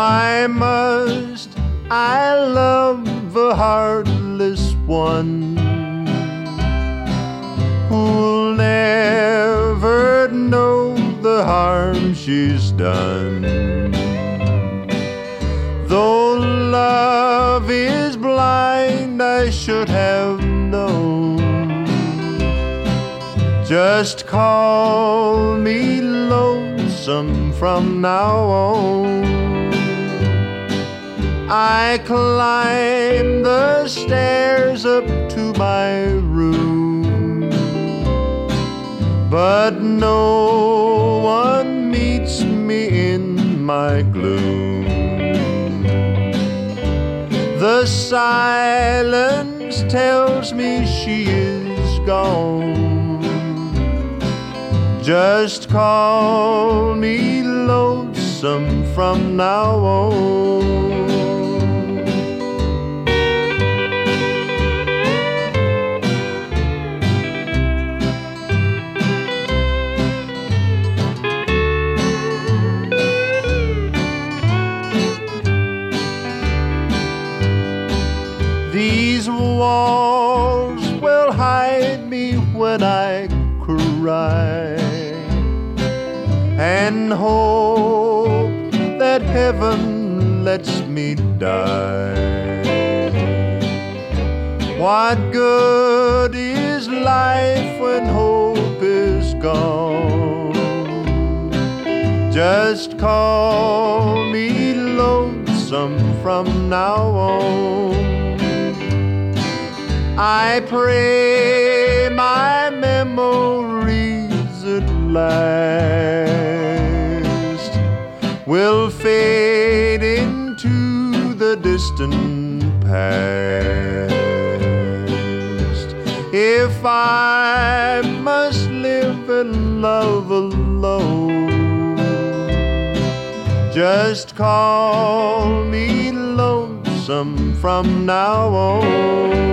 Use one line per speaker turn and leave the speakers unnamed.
Why must I love a heartless one who'll never know the harm she's done? Though love is blind, I should have known. Just call me lonesome from now on. I climb the stairs up to my room, but no one meets me in my gloom. The silence tells me she is gone. Just call me lonesome from now on. These walls will hide me when I cry, and hope that heaven lets me die. What good is life when hope is gone? Just call me lonesome from now on. I pray my memories at last will fade into the distant past. If I must live and love alone, just call me lonesome from now on.